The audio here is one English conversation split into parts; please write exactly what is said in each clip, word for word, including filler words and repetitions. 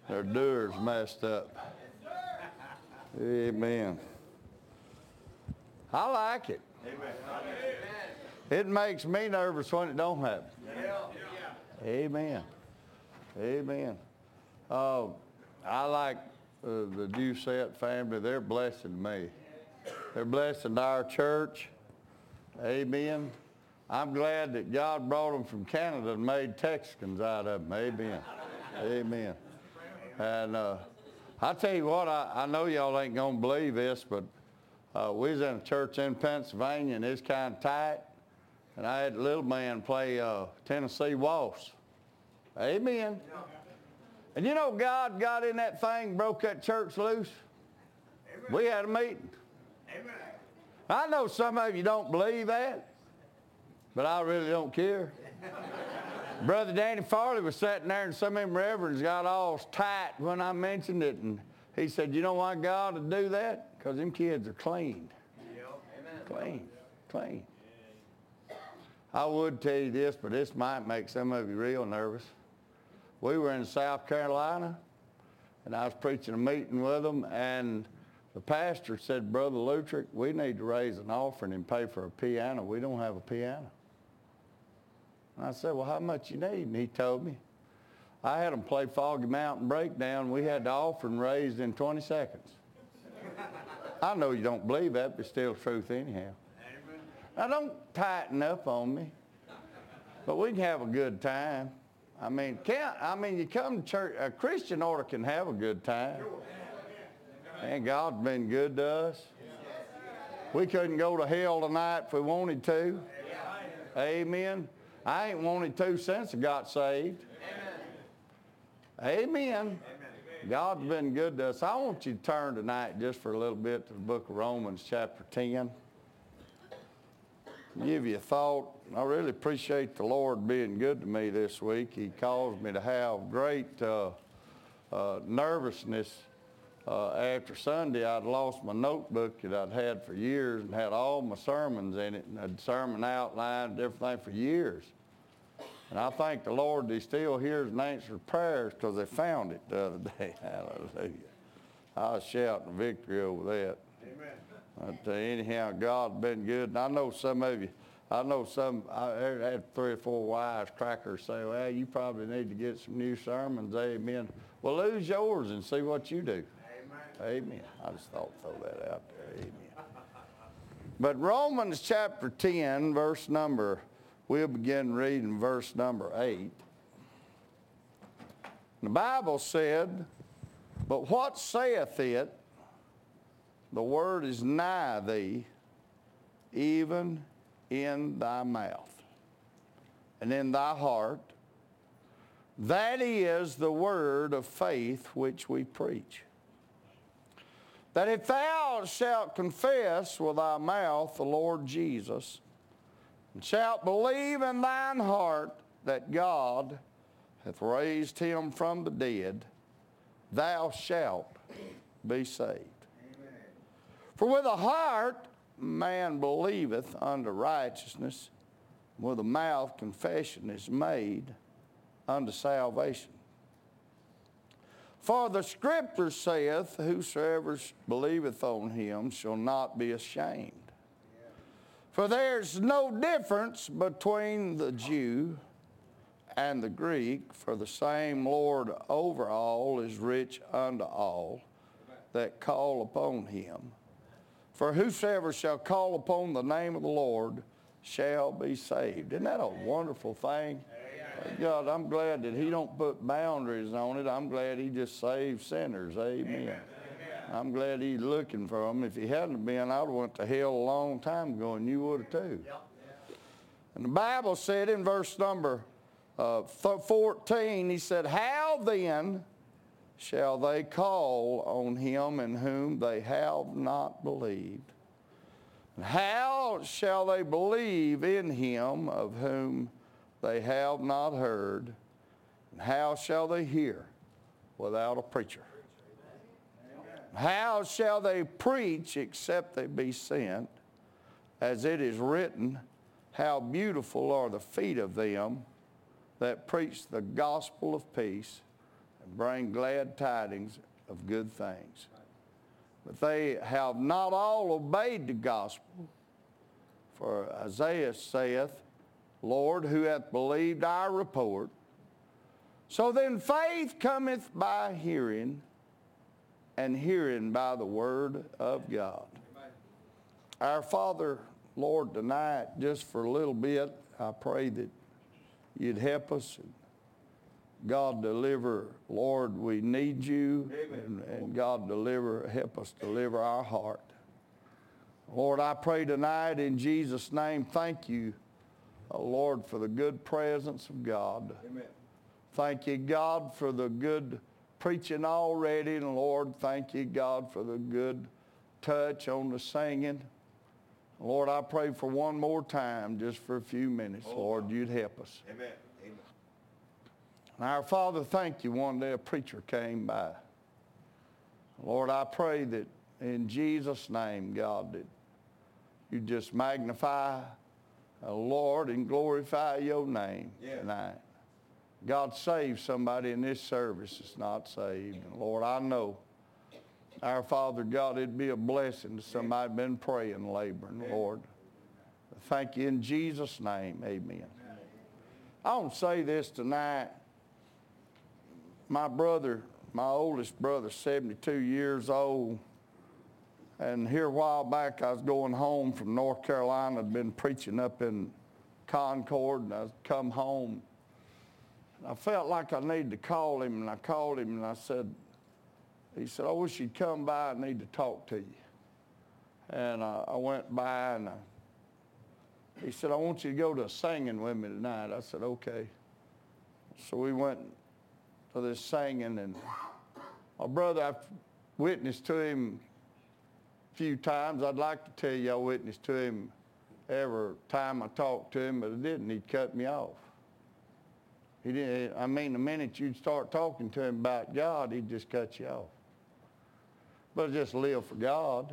Their door's messed up. Amen. I like it. Amen. It makes me nervous when it don't happen. Yeah. Amen. Amen. Uh, I like uh, the Doucette family. They're blessing me. They're blessing our church. Amen. I'm glad that God brought them from Canada and made Texans out of them. Amen. Amen. And uh, I tell you what, I, I know y'all ain't going to believe this, but uh, we was in a church in Pennsylvania, and it's kind of tight. And I had a little man play uh, Tennessee Waltz. Amen. And you know, God got in that thing, broke that church loose. Amen. We had a meeting. Amen. I know some of you don't believe that, but I really don't care. Brother Danny Farley was sitting there, and some of them reverends got all tight when I mentioned it. And he said, you know why God would do that? Because them kids are clean. Yep. Amen. Clean. Clean. I would tell you this, but this might make some of you real nervous. We were in South Carolina, and I was preaching a meeting with them, and the pastor said, Brother Lutrick, we need to raise an offering and pay for a piano. We don't have a piano. And I said, well, how much you need? And he told me. I had them play Foggy Mountain Breakdown. We had the offering raised in twenty seconds. I know you don't believe that, but it's still the truth anyhow. Amen. Now, don't tighten up on me, but we can have a good time. I mean, can't, I mean, you come to church, a Christian order can have a good time. And God's been good to us. We couldn't go to hell tonight if we wanted to. Amen. I ain't wanted to since I got saved. Amen. God's been good to us. I want you to turn tonight just for a little bit to the book of Romans chapter ten. Give you a thought. I really appreciate the Lord being good to me this week. He caused me to have great uh, uh, nervousness uh, after Sunday. I'd lost my notebook that I'd had for years and had all my sermons in it, and had sermon outline and everything for years. And I thank the Lord that He still hears and answers prayers because they found it the other day. Hallelujah. I was shouting victory over that. Amen. But uh, anyhow, God's been good. And I know some of you, I know some, I had three or four wise crackers say, well, you probably need to get some new sermons. Amen. Well, lose yours and see what you do. Amen. Amen. I just thought throw that out there. Amen. But Romans chapter ten, verse number, we'll begin reading verse number eight. The Bible said, but what saith it? The word is nigh thee, even in thy mouth and in thy heart. That is the word of faith which we preach. That if thou shalt confess with thy mouth the Lord Jesus, and shalt believe in thine heart that God hath raised him from the dead, thou shalt be saved. For with the heart man believeth unto righteousness, and with the mouth confession is made unto salvation. For the Scripture saith, whosoever believeth on him shall not be ashamed. For there's no difference between the Jew and the Greek, for the same Lord over all is rich unto all that call upon him. For whosoever shall call upon the name of the Lord shall be saved. Isn't that a wonderful thing? Amen. God, I'm glad that He don't put boundaries on it. I'm glad He just saves sinners. Amen. Amen. I'm glad He's looking for them. If He hadn't been, I would have went to hell a long time ago, and you would have too. Yep. And the Bible said in verse number uh, fourteen, He said, how then shall they call on him in whom they have not believed? And how shall they believe in him of whom they have not heard? And how shall they hear without a preacher? How shall they preach except they be sent? As it is written, how beautiful are the feet of them that preach the gospel of peace, and bring glad tidings of good things. But they have not all obeyed the gospel. For Isaiah saith, Lord, who hath believed our report? So then faith cometh by hearing, and hearing by the word of God. Amen. Our Father, Lord, tonight, just for a little bit, I pray that you'd help us. And God, deliver, Lord, we need you. And, and God, deliver, help us deliver our heart. Lord, I pray tonight in Jesus' name, thank you, oh Lord, for the good presence of God. Amen. Thank you, God, for the good preaching already. And Lord, thank you, God, for the good touch on the singing. Lord, I pray for one more time, just for a few minutes. Oh, Lord, God, you'd help us. Amen. Amen. And our Father, thank you. One day a preacher came by. Lord, I pray that in Jesus' name, God, that you just magnify, uh, Lord, and glorify your name yeah. tonight. God, save somebody in this service that's not saved. And Lord, I know, our Father God, it'd be a blessing to somebody been praying, laboring, yeah. Lord. Thank you in Jesus' name, amen. I want to say this tonight. My brother, my oldest brother, seventy-two years old, and here a while back I was going home from North Carolina. I'd been preaching up in Concord, and I come home. I felt like I needed to call him, and I called him, and I said, he said, I wish you'd come by. I need to talk to you. And uh, I went by, and I, he said, I want you to go to a singing with me tonight. I said, okay. So we went to this singing, and my brother, I've witnessed to him a few times. I'd like to tell you I witnessed to him every time I talked to him, but I didn't. He'd cut me off. He didn't. I mean, the minute you'd start talking to him about God, he'd just cut you off. But I just live for God.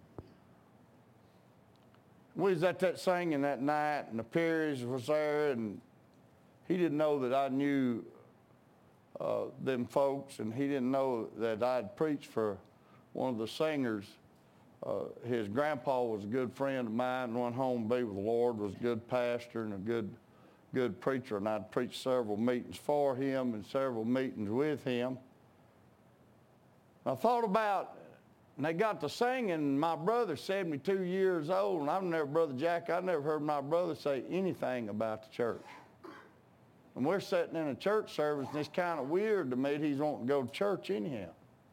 We was at that singing that night, and the Perrys was there, and he didn't know that I knew uh, them folks, and he didn't know that I'd preached for one of the singers. Uh, his grandpa was a good friend of mine, went home to be with the Lord, was a good pastor and a good good preacher, and I'd preached several meetings for him and several meetings with him. I thought about, and they got to singing, my brother's seventy-two years old, and I've never, Brother Jack, I've never heard my brother say anything about the church. And we're sitting in a church service, and it's kind of weird to me that he's wanting to go to church anyhow.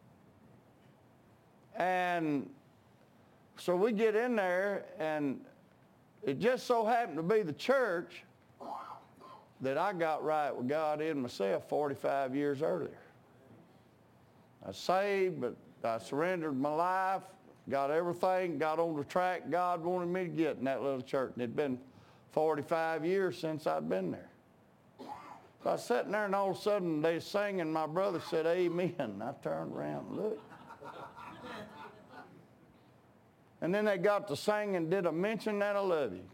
And so we get in there, and it just so happened to be the church that I got right with God in myself forty-five years earlier. I was saved, but I surrendered my life, got everything, got on the track God wanted me to get in that little church. And it'd been forty-five years since I'd been there. So I was sitting there, and all of a sudden they singing. My brother said, amen. And I turned around and looked. And then they got to singing, did I mention that I love you?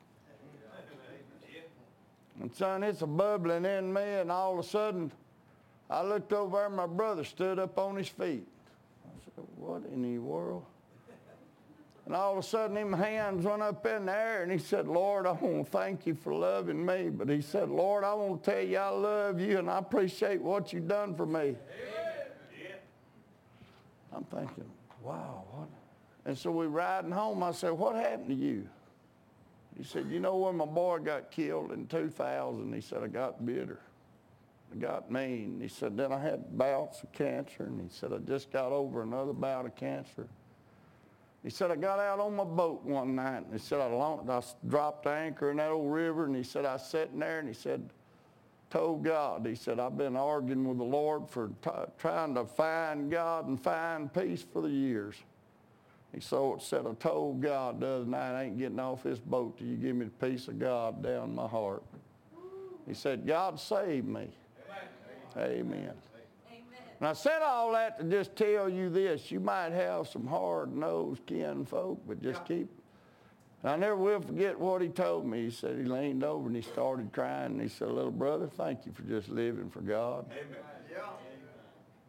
And son, it's a bubbling in me, and all of a sudden, I looked over there, and my brother stood up on his feet. I said, what in the world? And all of a sudden, them hands went up in the air, and he said, Lord, I want to thank you for loving me. But he said, Lord, I want to tell you I love you, and I appreciate what you've done for me. Yeah. I'm thinking, wow, what? And so we riding home. I said, what happened to you? He said, you know, when my boy got killed in two thousand, he said, I got bitter. I got mean. He said, then I had bouts of cancer. And he said, I just got over another bout of cancer. He said, I got out on my boat one night. And he said, I, long, I dropped anchor in that old river. And he said, I was sitting there, and he said, told God, he said, I've been arguing with the Lord for t- trying to find God and find peace for the years. He so said, I told God the other night, I ain't getting off this boat till you give me the peace of God down my heart. He said, God saved me. Amen. Amen. And I said all that to just tell you this. You might have some hard-nosed kin folk, but just yeah. keep. And I never will forget what he told me. He said he leaned over and he started crying. And he said, little brother, thank you for just living for God. Amen. Yeah.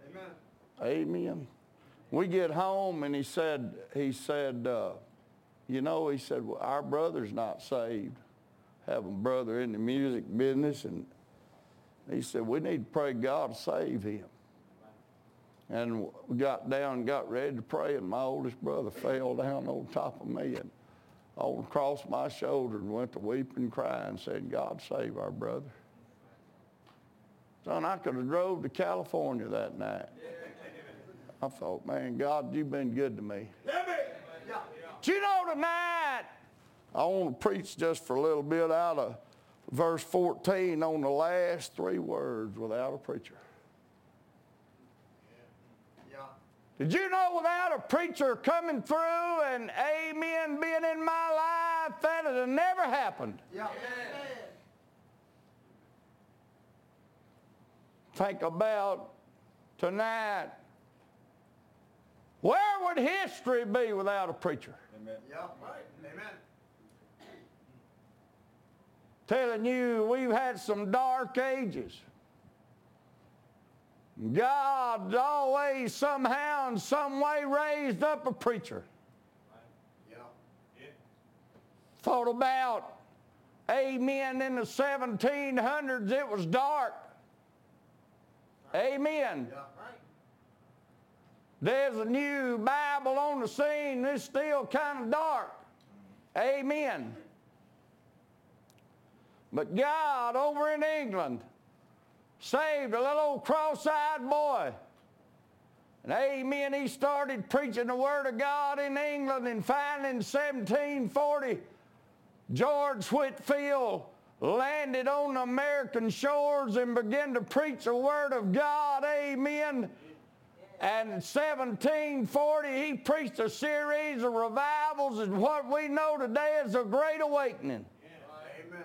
Amen. We get home and he said, he said, uh, you know, he said, well, our brother's not saved. Have a brother in the music business, and he said, we need to pray God to save him. And we got down and got ready to pray, and my oldest brother fell down on top of me and on across my shoulder and went to weeping and crying and said, God save our brother. Son, I could have drove to California that night. I thought, man, God, you've been good to me. But you know, tonight, I want to preach just for a little bit out of verse fourteen on the last three words, without a preacher. Did you know without a preacher coming through and amen being in my life, that would have never happened? Yeah. Think about tonight. Where would history be without a preacher? Amen. Yeah. Right. Amen. Telling you, we've had some dark ages. God always somehow in some way raised up a preacher. Yeah. Yeah. Thought about, amen, in the seventeen hundreds it was dark. Amen. Yeah. There's a new Bible on the scene, it's still kind of dark. Amen. But God over in England saved a little old cross-eyed boy. And amen, he started preaching the Word of God in England, and finally in seventeen forty, George Whitefield landed on the American shores and began to preach the Word of God. Amen. And in seventeen forty, he preached a series of revivals, and what we know today is a Great Awakening. Amen.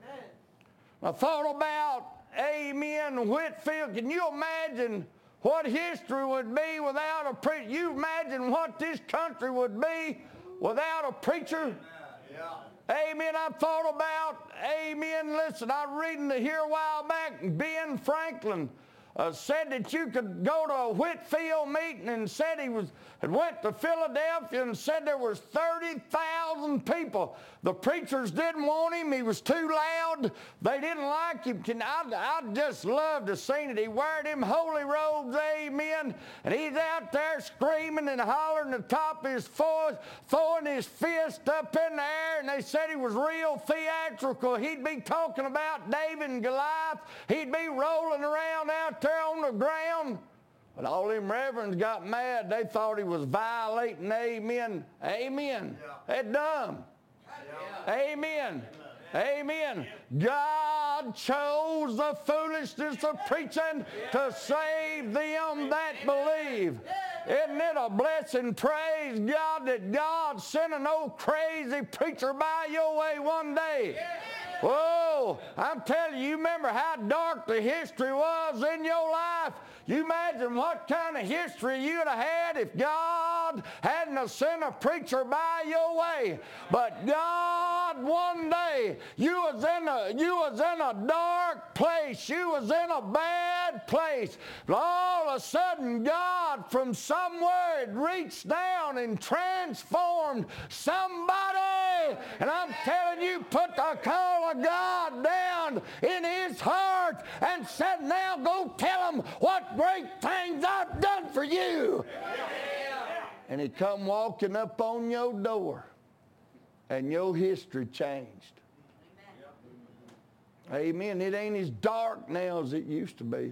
I thought about, amen, Whitefield. Can you imagine what history would be without a preacher? You imagine what this country would be without a preacher? Yeah. Amen. I thought about, amen, listen, I was reading here a while back, Ben Franklin Uh, said that you could go to a Whitefield meeting, and said he was had went to Philadelphia and said there was thirty thousand people. The preachers didn't want him. He was too loud. They didn't like him. Can, I, I just loved to see it. He weared them holy robes, amen, and he's out there screaming and hollering at the top of his voice, throwing his fist up in the air, and they said he was real theatrical. He'd be talking about David and Goliath. He'd be rolling around out there on the ground. But all them reverends got mad. They thought he was violating amen. Amen. Yeah. That's dumb. Yeah. Amen. Amen. God chose the foolishness of preaching to save them that believe. Isn't it a blessing? Praise God that God sent an old crazy preacher by your way one day. Whoa, I'm telling you, you remember how dark the history was in your life? You imagine what kind of history you'd have had if God hadn't have sent a preacher by your way. But God, one day, you was in a you was in a dark place. You was in a bad place. But all of a sudden, God from somewhere had reached down and transformed somebody. And I'm telling you, put the call of God down in his heart and said, now go tell him what great things I've done for you. And he come walking up on your door, and your history changed. Amen. It ain't as dark now as it used to be.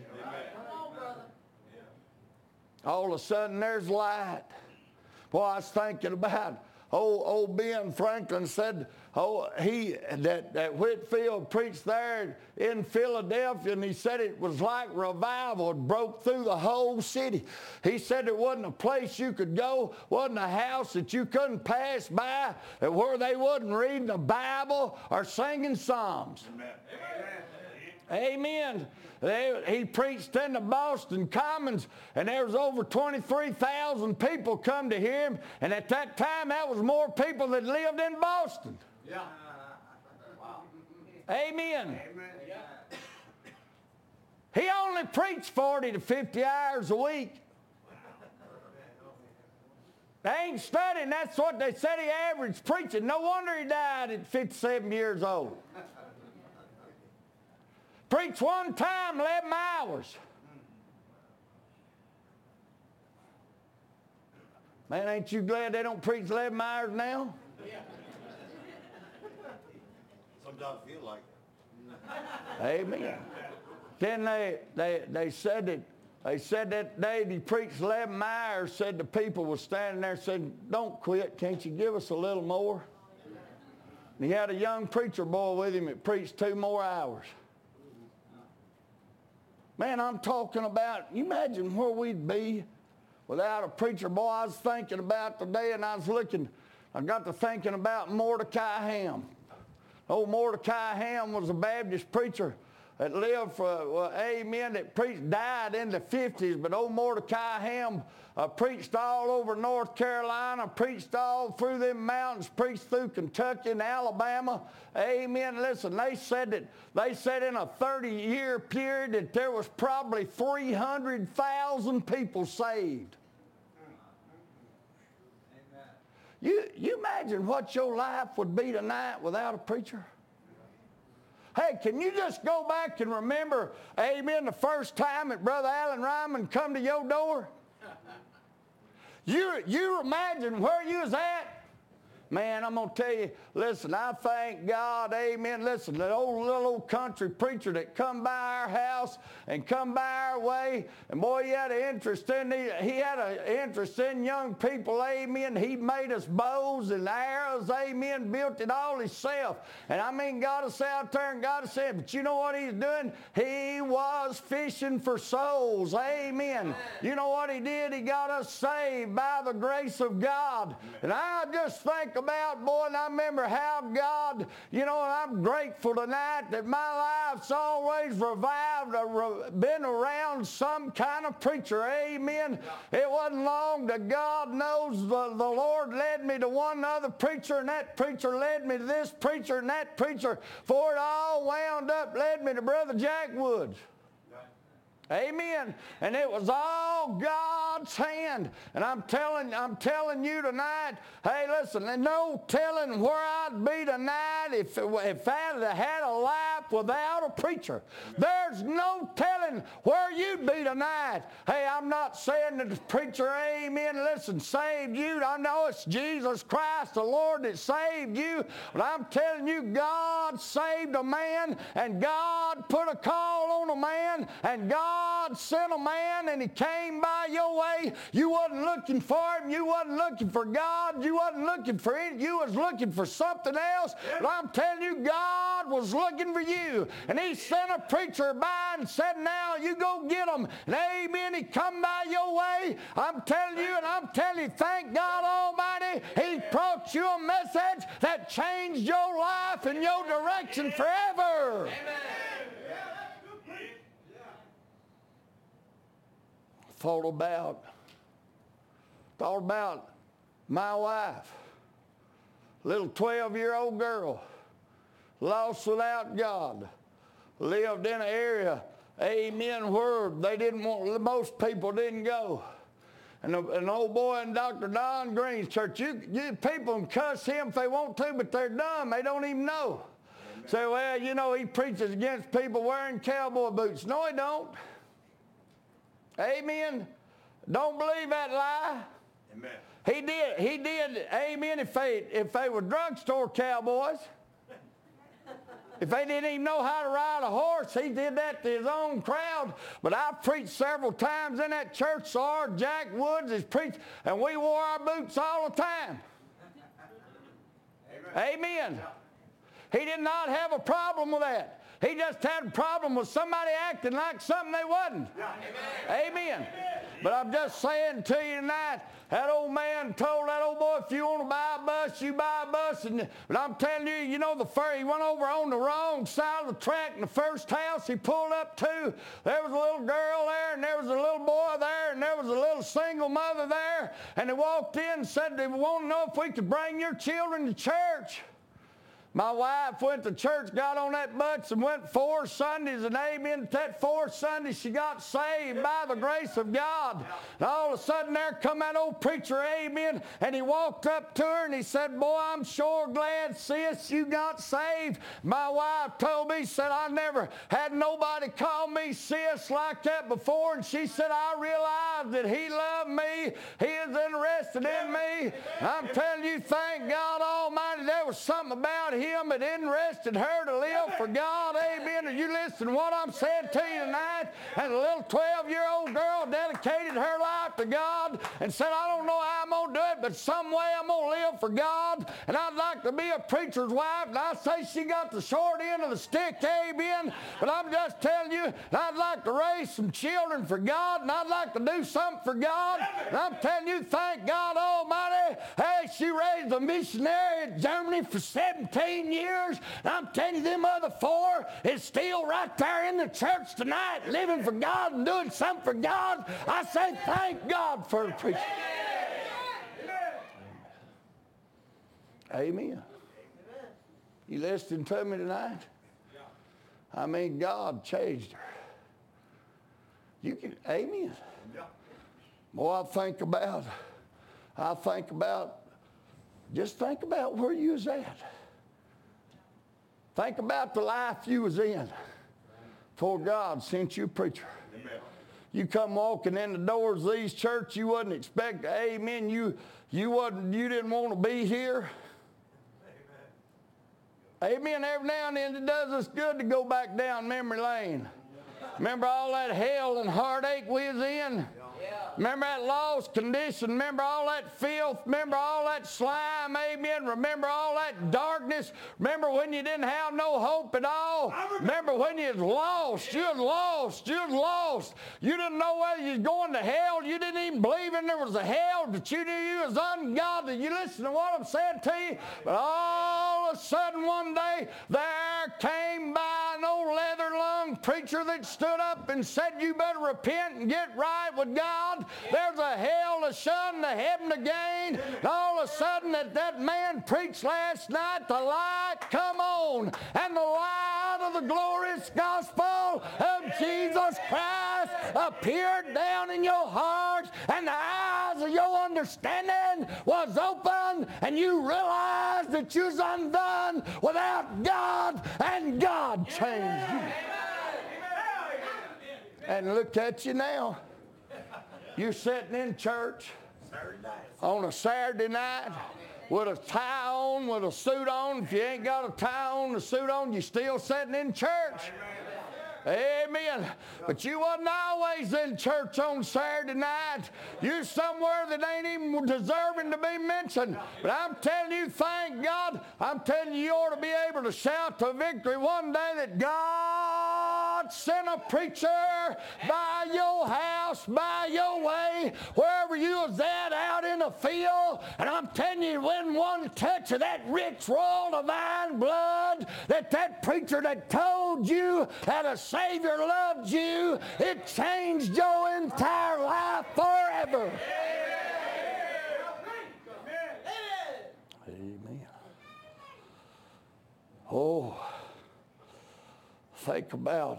All of a sudden there's light. Boy, I was thinking about old, old Ben Franklin said, oh, he that, that Whitefield preached there in Philadelphia, and he said it was like revival had broke through the whole city. He said there wasn't a place you could go, wasn't a house that you couldn't pass by where they wasn't reading the Bible or singing psalms. Amen. Amen. They, he preached in the Boston Commons, and there was over twenty-three thousand people come to hear him. And at that time, that was more people that lived in Boston. Yeah. Wow. Amen. Amen. He only preached forty to fifty hours a week. They ain't studying. That's what they said he averaged preaching. No wonder he died at fifty-seven years old. Preach one time, eleven hours. Man, ain't you glad they don't preach eleven hours now? Yeah. Sometimes I feel like it. Amen. Then they, they, they said that they said that day he preached eleven hours, said the people were standing there, said, don't quit, can't you give us a little more? And he had a young preacher boy with him that preached two more hours. Man, I'm talking about, you imagine where we'd be without a preacher boy. I was thinking about today, and I was looking, I got to thinking about Mordecai Ham. Old Mordecai Ham was a Baptist preacher that lived for, well, amen, that preached, died in the fifties, but old Mordecai Ham uh, preached all over North Carolina, preached all through them mountains, preached through Kentucky and Alabama. Amen. Listen, they said that, they said in a thirty-year period that there was probably three hundred thousand people saved. Amen. You, you imagine what your life would be tonight without a preacher? Hey, can you just go back and remember, amen, the first time that Brother Alan Ryman come to your door? You, you imagine where you was at? Man, I'm going to tell you, listen, I thank God, amen. Listen, that old little old country preacher that come by our house and come by our way, and boy, he had an interest in, he had an interest in young people, amen. He made us bows and arrows, amen, built it all himself. And I mean, God is out there and God is saying, but you know what he's doing? He was fishing for souls, amen. You know what he did? He got us saved by the grace of God. And I just think about, boy, and I remember how God, you know, and I'm grateful tonight that my life's always revived, or been around some kind of preacher, amen. Yeah. It wasn't long that God knows the, the Lord led me to one other preacher, and that preacher led me to this preacher, and that preacher, for it all wound up, led me to Brother Jack Woods. Amen. And it was all God's hand. And I'm telling, I'm telling you tonight, hey, listen, there's no telling where I'd be tonight if, if I had a life without a preacher. There's no telling where you'd be tonight. Hey, I'm not saying that the preacher, amen, listen, saved you. I know it's Jesus Christ, the Lord, that saved you. But I'm telling you, God saved a man, and God put a call on a man, and God God sent a man and he came by your way. You wasn't looking for him. You wasn't looking for God. You wasn't looking for it. You was looking for something else. But I'm telling you, God was looking for you. And he sent a preacher by and said, now you go get him. And amen, he come by your way. I'm telling you, and I'm telling you, thank God Almighty, he brought you a message that changed your life and your direction forever. Amen. Thought about, thought about my wife, little twelve-year-old girl, lost without God, lived in an area, amen, where they didn't want, most people didn't go. And an old boy in Doctor Don Green's church, you, you people can cuss him if they want to, but they're dumb. They don't even know. Amen. Say, well, you know, he preaches against people wearing cowboy boots. No, he don't. Amen. Don't believe that lie. Amen. He did. He did. Amen. If they if they were drugstore cowboys, if they didn't even know how to ride a horse, he did that to his own crowd. But I've preached several times in that church. So our Jack Woods has preached, and we wore our boots all the time. Amen. Amen. He did not have a problem with that. He just had a problem with somebody acting like something they wasn't. Amen. Amen. But I'm just saying to you tonight, that old man told that old boy, if you want to buy a bus, you buy a bus. And, but I'm telling you, you know, the first, he went over on the wrong side of the track, and the first house he pulled up to, there was a little girl there, and there was a little boy there, and there was a little single mother there. And they walked in and said they want to know if we could bring your children to church. My wife went to church, got on that bus and went four Sundays, and amen, that fourth Sunday she got saved by the grace of God. And all of a sudden there come that old preacher, amen, and he walked up to her and he said, boy, I'm sure glad, sis, you got saved. My wife told me, said, I never had nobody call me sis like that before, and she said, I realized that he loved me, he is interested in me. I'm telling you, thank God Almighty, there was something about him him that interested her to live for God. Amen. Are you listening to what I'm saying to you tonight? And a little twelve-year-old girl dedicated her life to God and said, I don't know how I'm going to do it, but some way I'm going to live for God. And I'd like to be a preacher's wife. And I say she got the short end of the stick. Amen. But I'm just telling you, I'd like to raise some children for God, and I'd like to do something for God. And I'm telling you, thank God Almighty. Hey, she raised a missionary in Germany for seventeen years. And I'm telling you, them other four is still right there in the church tonight, living for God and doing something for God. I say thank God for the preacher. Amen. Amen. You listening to me tonight? I mean, God changed her. You can, amen. Boy, I think about, I think about, just think about where you was at. Think about the life you was in before God sent you a preacher. Amen. You come walking in the doors of these church, you wasn't expecting, amen, you, you, wasn't, you didn't want to be here. Amen. Amen. Every now and then it does us good to go back down memory lane. Remember all that hell and heartache we was in? Remember that lost condition? Remember all that filth? Remember all that slime? Amen. Remember all that darkness? Remember when you didn't have no hope at all? Remember when you was lost? You was lost. You was lost. You didn't know whether you was going to hell. You didn't even believe in there was a hell, but you knew you was ungodly. You listen to what I'm saying to you? But all of a sudden one day there came by an old leather-lunged preacher that stood up and said, you better repent and get right with God. There's a hell to shun, the heaven to gain. And all of a sudden that that man preached last night, the light come on, and the light of the glorious gospel of Jesus Christ appeared down in your heart, and the eyes of your understanding was open, and you realized that you was undone without God, and God changed you. And look at you now. You're sitting in church on a Saturday night with a tie on, with a suit on. If you ain't got a tie on, a suit on, you're still sitting in church. Amen. But you wasn't always in church on Saturday night. You're somewhere that ain't even deserving to be mentioned. But I'm telling you, thank God, I'm telling you, you ought to be able to shout to victory one day that God sent a preacher by your house, by your way, wherever you was at out in the field. And I'm telling you, when one touch of that rich royal divine blood, that that preacher that told you that a Savior loved you, it changed your entire life forever. Amen. Oh, think about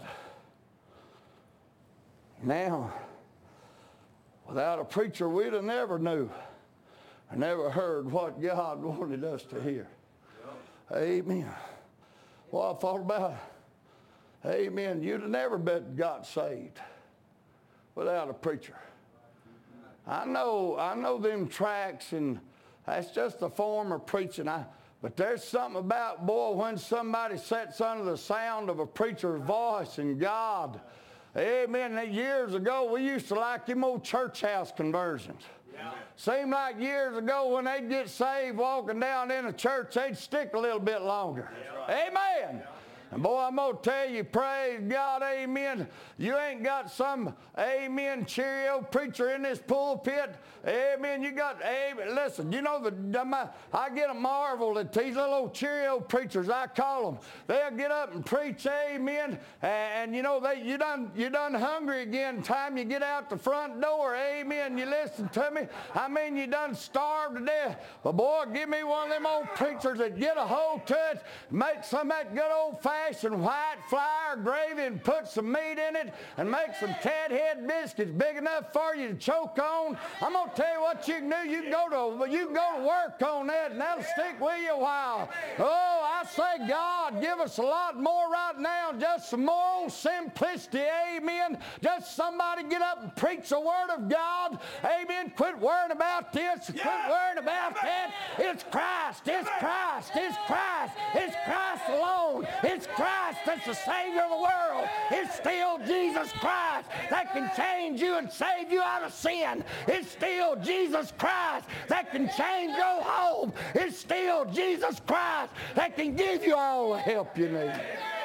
now, without a preacher, we'd have never knew or never heard what God wanted us to hear. Amen. Well, I thought about it. Amen. You'd have never been got saved without a preacher. I know, I know them tracts, and that's just a form of preaching. I, but there's something about, boy, when somebody sits under the sound of a preacher's voice and God. Amen. Years ago, we used to like them old church house conversions. Yeah. Seemed like years ago when they'd get saved walking down in a church, they'd stick a little bit longer. Yeah. Amen. Yeah. And boy, I'm going to tell you, praise God, amen. You ain't got some, amen, Cheerio preacher in this pulpit. Amen. You got, amen. Listen, you know, the I get a marvel at these little old Cheerio preachers, I call them. They'll get up and preach, amen. And, you know, they you done, you done hungry again time you get out the front door, amen. You listen to me. I mean, you done starved to death. But boy, give me one of them old preachers that get a hold to it, make some of that good old-fashioned white flour gravy and put some meat in it and make some cat head biscuits big enough for you to choke on. I'm going to tell you what you can do. You can go to, you can go to work on that, and that'll stick with you a while. Oh, I say, God, give us a lot more right now, just some more old simplicity, amen. Just somebody get up and preach the Word of God, amen. Quit worrying about this, quit worrying about that. It's Christ, it's Christ, it's Christ, it's Christ alone. It's Christ that's the Savior of the world. It's still Jesus Christ that can change you and save you out of sin. It's still Jesus Christ that can change your home. It's still Jesus Christ that can give you all the help you need.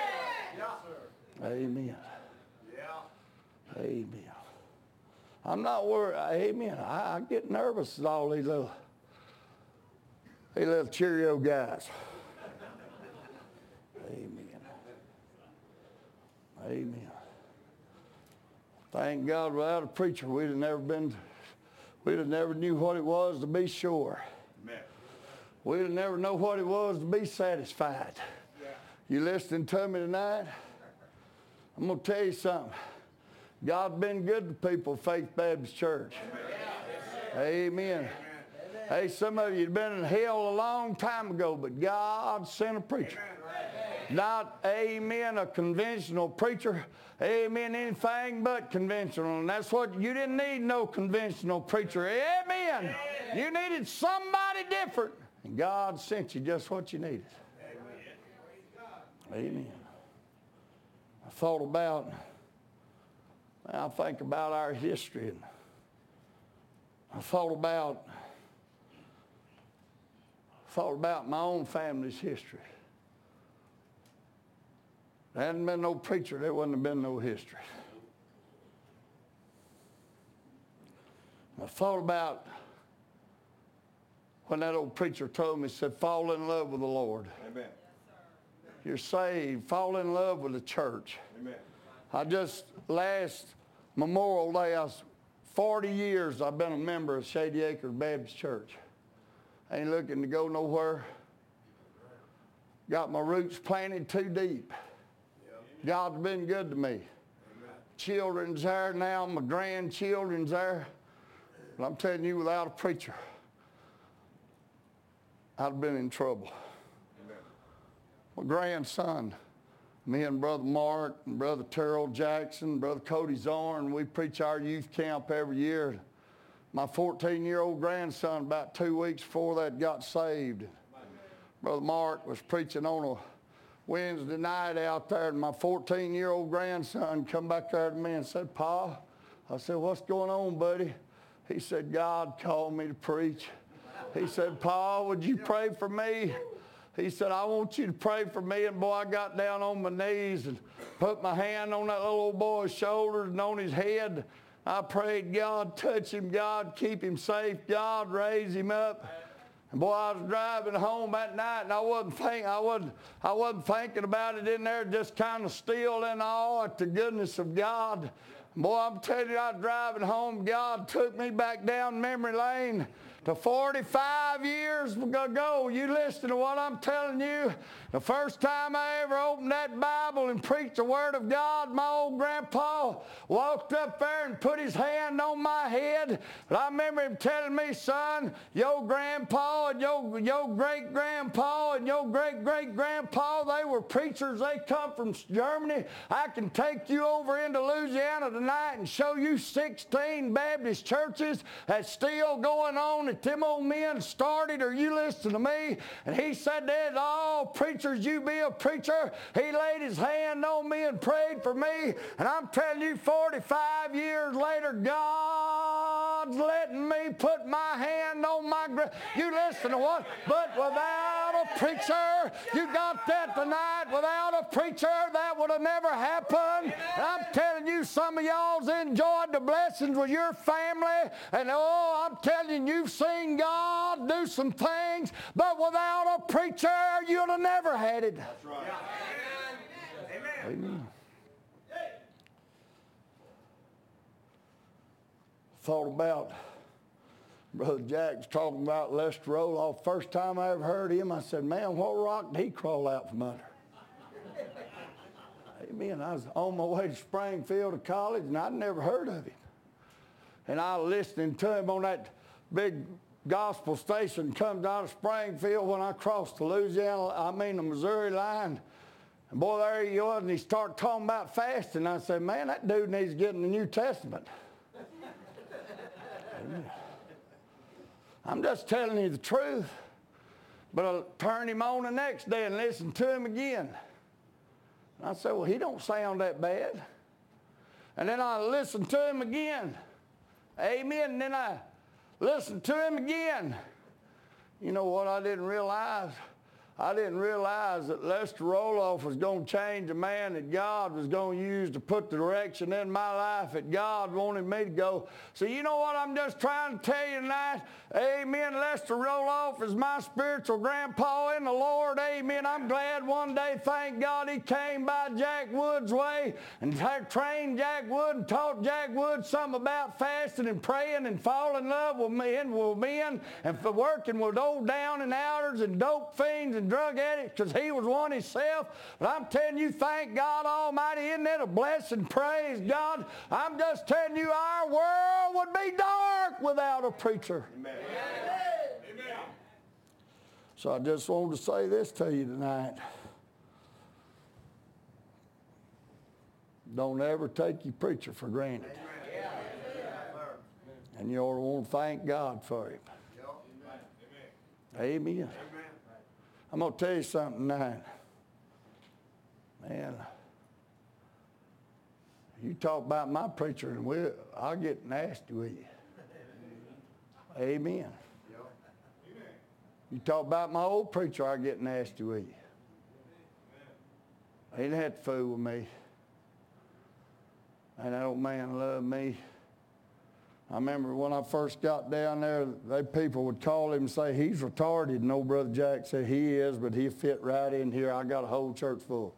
Amen. Amen. I'm not worried. Amen. I, I get nervous at all these little, these little Cheerio guys. Amen. Amen. Thank God, without a preacher, we'd have never been, we'd have never knew what it was to be sure. Amen. We'd have never know what it was to be satisfied. Yeah. You listening to me tonight? I'm going to tell you something. God's been good to people at Faith Baptist Church. Amen. Amen. Amen. Hey, some of you have been in hell a long time ago, but God sent a preacher. Amen. Not, amen, a conventional preacher. Amen, anything but conventional. And that's what, you didn't need no conventional preacher. Amen. Amen. You needed somebody different. And God sent you just what you needed. Amen. Amen. I thought about, I think about our history. And I thought about, thought about my own family's history. There hadn't been no preacher, there wouldn't have been no history. I thought about when that old preacher told me, he said, fall in love with the Lord. Amen. You're saved. Fall in love with the church. Amen. I just, last Memorial Day, I was forty years I've been a member of Shady Acres Baptist Church. Ain't looking to go nowhere. Got my roots planted too deep. God's been good to me. Amen. Children's there now, my grandchildren's there. But I'm telling you, without a preacher, I'd have been in trouble. Amen. My grandson, me and Brother Mark and Brother Terrell Jackson, Brother Cody Zorn, we preach our youth camp every year. My fourteen-year-old grandson, about two weeks before that, got saved. Brother Mark was preaching on a Wednesday night out there, and my fourteen-year-old grandson come back there to me and said, Pa, I said, what's going on, buddy? He said, God called me to preach. He said, Pa, would you pray for me? He said, I want you to pray for me. And boy, I got down on my knees and put my hand on that little old boy's shoulders and on his head. I prayed, God, touch him. God, keep him safe. God, raise him up. And boy, I was driving home that night, and I wasn't think, I wasn't, I wasn't thinking about it in there, just kind of still in awe at the goodness of God. And boy, I'm telling you, I was driving home. God took me back down memory lane to forty-five years ago. You listen to what I'm telling you. The first time I ever opened that Bible and preached the Word of God, my old grandpa walked up there and put his hand on my head. But I remember him telling me, son, your grandpa and your, your great-grandpa and your great-great-grandpa, they were preachers. They come from Germany. I can take you over into Louisiana tonight and show you sixteen Baptist churches that's still going on that them old men started. Or you listen to me. And he said, there's all preachers. You be a preacher. He laid his hand on me and prayed for me. And I'm telling you, forty-five years later, God's letting me put my hand on my... You listen to what? But without without a preacher. You got that tonight. Without a preacher, that would have never happened. And I'm telling you, some of y'all's enjoyed the blessings with your family. And oh, I'm telling you, you've seen God do some things. But without a preacher, you'd have never had it. That's right. Amen. Amen. Thought about Brother Jack's talking about Lester Roloff. First time I ever heard him, I said, man, what rock did he crawl out from under? Amen. I was on my way to Springfield to college, and I'd never heard of him. And I was listening to him on that big gospel station comes out of Springfield when I crossed the Louisiana, I mean the Missouri line. And boy, there he was, and he started talking about fasting. I said, man, that dude needs to get in the New Testament. I'm just telling you the truth. But I turned him on the next day and listened to him again. And I said, well, he don't sound that bad. And then I listened to him again. Amen. And then I listened to him again. You know what I didn't realize? I didn't realize that Lester Roloff was going to change a man that God was going to use to put the direction in my life that God wanted me to go. So you know what I'm just trying to tell you tonight? Amen. Lester Roloff is my spiritual grandpa in the Lord. Amen. I'm glad one day, thank God, he came by Jack Wood's way and trained Jack Wood and taught Jack Wood something about fasting and praying and falling in love with men, with men and for working with old down and outers and dope fiends and drug addicts, because he was one himself. But I'm telling you, thank God Almighty, isn't that a blessing? Praise God. I'm just telling you, our world would be dark without a preacher. Amen. Amen. So I just wanted to say this to you tonight. Don't ever take your preacher for granted. Amen. And you ought to want to thank God for him. Amen. Amen. I'm going to tell you something tonight. Man, you talk about my preacher and we'll, I'll get nasty with you. Amen. You talk about my old preacher, I'll get nasty with you. He didn't have to fool with me. And that old man loved me. I remember when I first got down there, they people would call him and say, he's retarded. And old Brother Jack said, he is, but he'll fit right in here. I got a whole church full.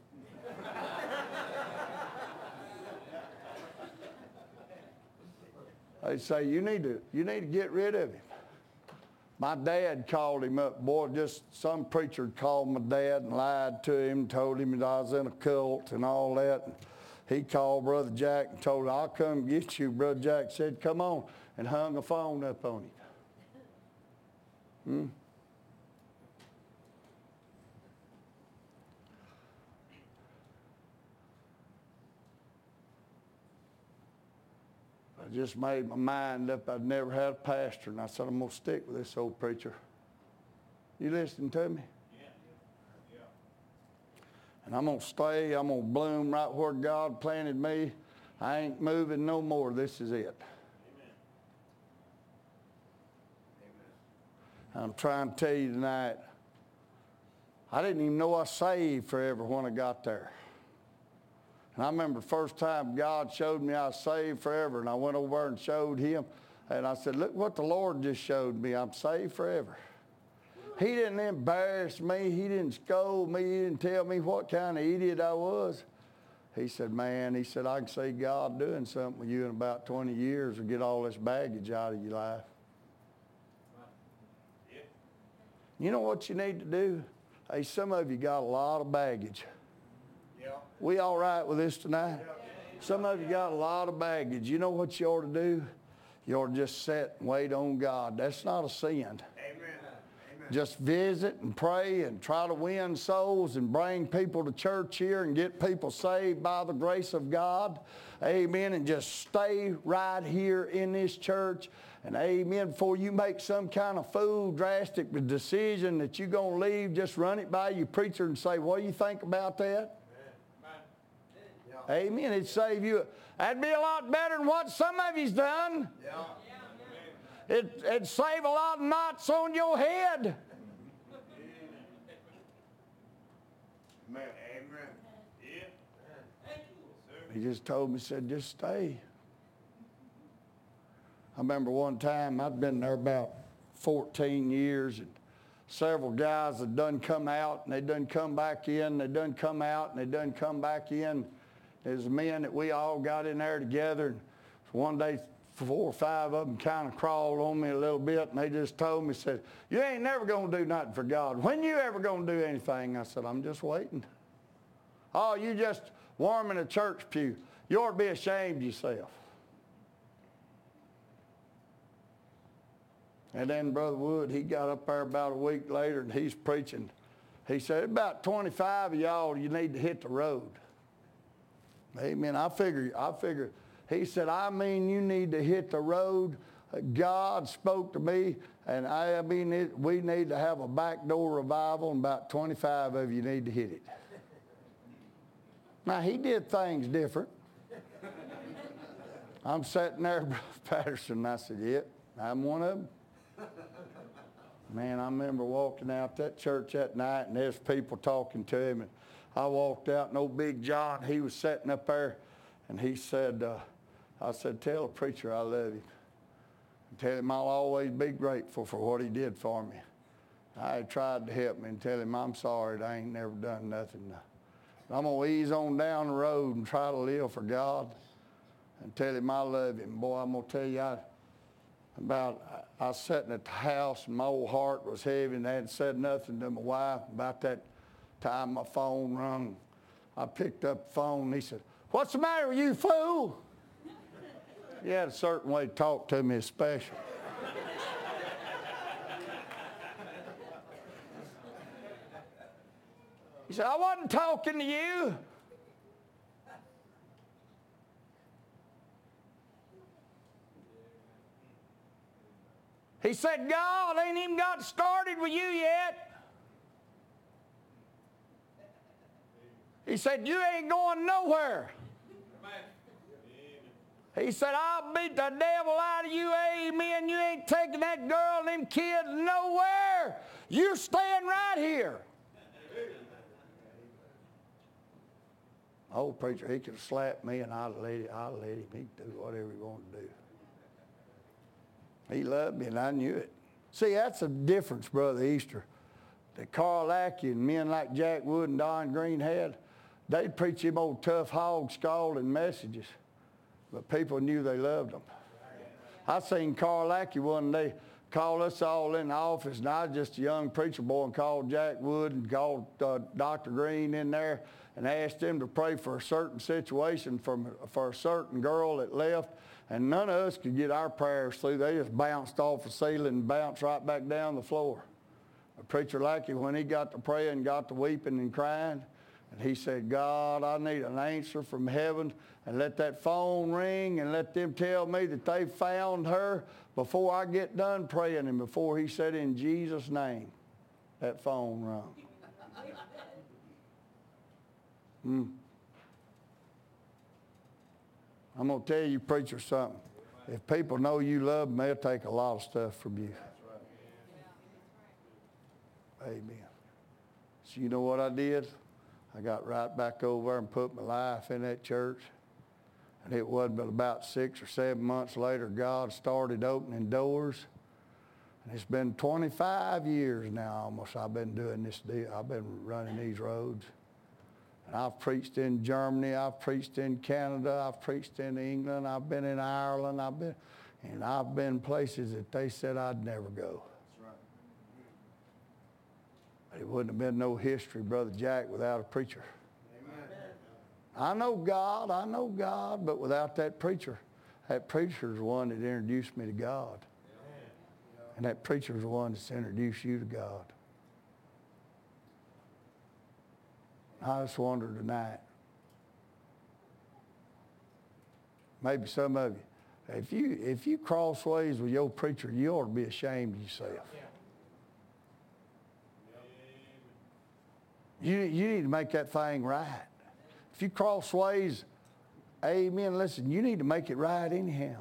They'd say, you need to, you need to get rid of him. My dad called him up. Boy, just some preacher called my dad and lied to him, told him that I was in a cult and all that. And he called Brother Jack and told him, I'll come get you. Brother Jack said, come on, and hung a phone up on him. Hmm? I just made my mind up. I'd never had a pastor, and I said, I'm going to stick with this old preacher. You listening to me? Yeah. Yeah. And I'm going to stay. I'm going to bloom right where God planted me. I ain't moving no more. This is it. Amen. Amen. I'm trying to tell you tonight, I didn't even know I saved forever when I got there. And I remember the first time God showed me I was saved forever, and I went over and showed him, and I said, look what the Lord just showed me. I'm saved forever. He didn't embarrass me. He didn't scold me. He didn't tell me what kind of idiot I was. He said, man, he said, I can see God doing something with you in about twenty years or get all this baggage out of your life. You know what you need to do? Hey, some of you got a lot of baggage. We all right with this tonight? Some of you got a lot of baggage. You know what you ought to do? You ought to just sit and wait on God. That's not a sin. Amen. Just visit and pray and try to win souls and bring people to church here and get people saved by the grace of God. Amen. And just stay right here in this church. And amen, before you make some kind of fool drastic decision that you're going to leave, just run it by your preacher and say, what do you think about that? Amen. It'd save you. That'd be a lot better than what some of you's done. Yeah. It, it'd save a lot of knots on your head. Amen. Amen. Yeah. Thank you, sir. He just told me, said, just stay. I remember one time, I'd been there about fourteen years, and several guys had done come out, and they done come back in, they done come out, and they done come back in. There's men that we all got in there together, and one day, four or five of them kind of crawled on me a little bit, and they just told me, said, you ain't never going to do nothing for God. When you ever going to do anything? I said, I'm just waiting. Oh, you just warming a church pew. You ought to be ashamed of yourself. And then Brother Wood, he got up there about a week later, and he's preaching. He said, about twenty-five of y'all, you need to hit the road. Amen. I figure, I figure, he said, I mean, you need to hit the road. God spoke to me, and I, I mean, it, we need to have a backdoor revival, and about twenty-five of you need to hit it. Now, he did things different. I'm sitting there, Brother Patterson, and I said, yep, I'm one of them. Man, I remember walking out that church that night, and there's people talking to him, and I walked out, and old Big John, he was sitting up there, and he said, uh, I said, tell the preacher I love him. And tell him I'll always be grateful for what he did for me. I had tried to help me and tell him I'm sorry that I ain't never done nothing. I'm going to ease on down the road and try to live for God and tell him I love him. Boy, I'm going to tell you, I, about, I was sitting at the house, and my old heart was heavy, and I hadn't said nothing to my wife. About that time, my phone rung. I picked up the phone, and he said, what's the matter with you, fool? He had a certain way to talk to me, special. He said, I wasn't talking to you. He said, God ain't even got started with you yet. He said, you ain't going nowhere. He said, I'll beat the devil out of you, amen. You ain't taking that girl and them kids nowhere. You're staying right here. Old preacher, he could have slapped me, and I'd let him, I'd let him. He'd do whatever he wanted to do. He loved me, and I knew it. See, that's the difference, Brother Easter, that Carl Lackey and men like Jack Wood and Don Green had. They'd preach them old tough hog scalding messages, but people knew they loved them. I seen Carl Lackey one day call us all in the office, and I was just a young preacher boy, and called Jack Wood and called uh, Doctor Green in there and asked him to pray for a certain situation from, for a certain girl that left. And none of us could get our prayers through. They just bounced off the ceiling and bounced right back down the floor. A preacher like him, when he got to praying, got to weeping and crying, and he said, God, I need an answer from heaven, and let that phone ring and let them tell me that they found her before I get done praying. And before he said, in Jesus' name, that phone rung. Mm. I'm going to tell you, preacher, something. If people know you love them, they'll take a lot of stuff from you. Amen. So you know what I did? I got right back over and put my life in that church. And it wasn't but about six or seven months later, God started opening doors. And it's been twenty-five years now almost I've been doing this deal. I've been running these roads. And I've preached in Germany, I've preached in Canada, I've preached in England, I've been in Ireland, I've been, and I've been places that they said I'd never go. That's right. It wouldn't have been no history, Brother Jack, without a preacher. Amen. I know God, I know God, but without that preacher, that preacher's the one that introduced me to God. Amen. And that preacher's the one that's introduced you to God. I just wonder tonight, maybe some of you, if you if you cross ways with your preacher, you ought to be ashamed of yourself. You, you need to make that thing right. If you cross ways, amen, listen, you need to make it right anyhow.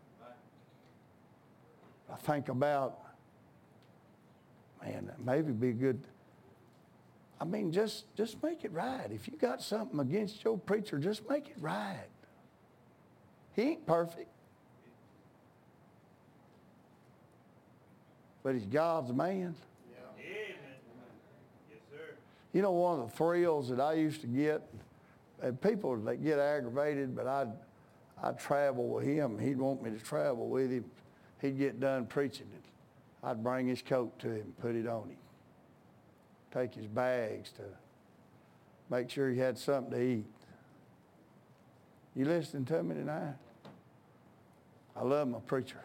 I think about, man, maybe it'd be good. I mean, just, just make it right. If you got something against your preacher, just make it right. He ain't perfect. But he's God's man. Yeah. Amen. Yes, sir. You know, one of the thrills that I used to get, and people that get aggravated, but I'd, I'd travel with him. He'd want me to travel with him. He'd get done preaching it. I'd bring his coat to him, put it on him. Take his bags to make sure he had something to eat. You listening to me tonight? I love my preacher.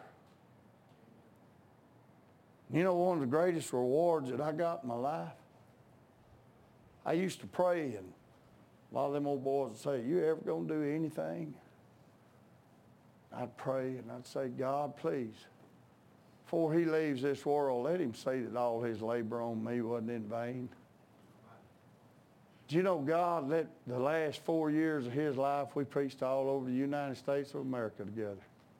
You know, one of the greatest rewards that I got in my life? I used to pray, and a lot of them old boys would say, you ever going to do anything? I'd pray, and I'd say, God, please, before he leaves this world, let him say that all his labor on me wasn't in vain. Do you know God let the last four years of his life, we preached all over the United States of America together.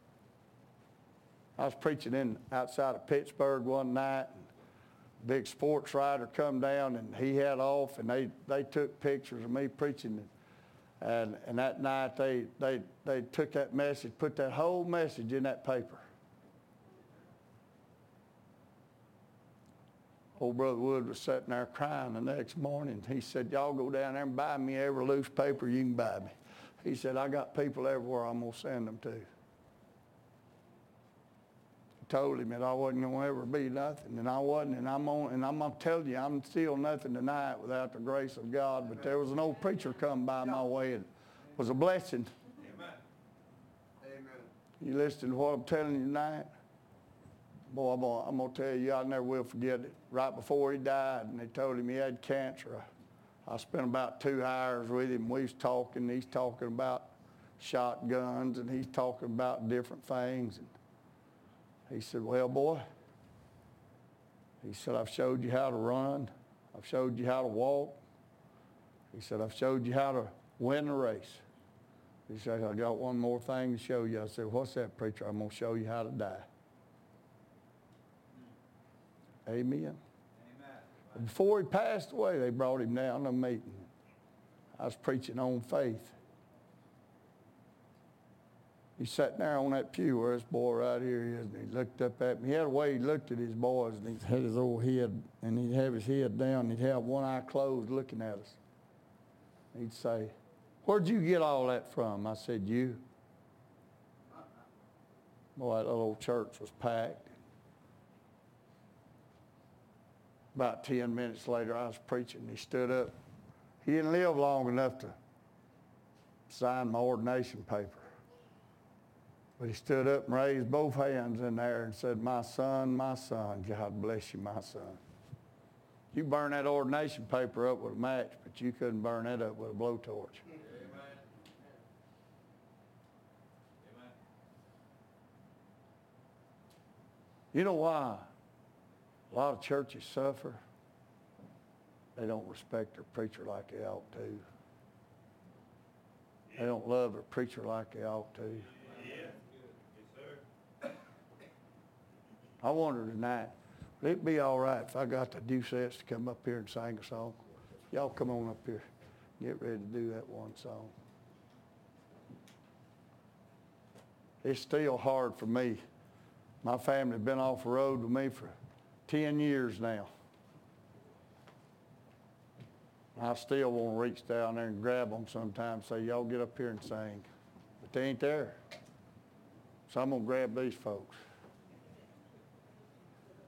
I was preaching in outside of Pittsburgh one night, and a big sports writer come down, and he had off, and they, they took pictures of me preaching. And, and that night they, they, they took that message, put that whole message in that paper. Old Brother Wood was sitting there crying the next morning. He said, y'all go down there and buy me every loose paper you can buy me. He said, I got people everywhere I'm going to send them to. Told him that I wasn't going to ever be nothing, and I wasn't, and I'm on, and I'm going to tell you, I'm still nothing tonight without the grace of God. But there was an old preacher come by my way, and it was a blessing. Amen. Amen. You listen to what I'm telling you tonight? Boy, I'm going, I'm going to tell you, I never will forget it. Right before he died, and they told him he had cancer, I, I spent about two hours with him. We was talking. He's talking about shotguns, and he's talking about different things. And he said, well, boy, he said, I've showed you how to run. I've showed you how to walk. He said, I've showed you how to win the race. He said, I got one more thing to show you. I said, what's that, preacher? I'm going to show you how to die. Amen. Amen. Before he passed away, they brought him down to a meeting. I was preaching on faith. He sat there on that pew where this boy right here is, and he looked up at me. He had a way he looked at his boys, and he had his old head, and he'd have his head down, and he'd have one eye closed looking at us. He'd say, where'd you get all that from? I said, you. Boy, that little church was packed. About ten minutes later, I was preaching, and he stood up. He didn't live long enough to sign my ordination paper. But he stood up and raised both hands in there and said, my son, my son, God bless you, my son. You burn that ordination paper up with a match, but you couldn't burn that up with a blowtorch. Amen. Amen. You know why a lot of churches suffer? They don't respect their preacher like they ought to. They don't love their preacher like they ought to. I wonder tonight, would it be all right if I got the Doucettes to come up here and sing a song? Y'all come on up here. Get ready to do that one song. It's still hard for me. My family's been off the road with me for ten years now. I still want to reach down there and grab them sometimes and say, y'all get up here and sing. But they ain't there. So I'm going to grab these folks.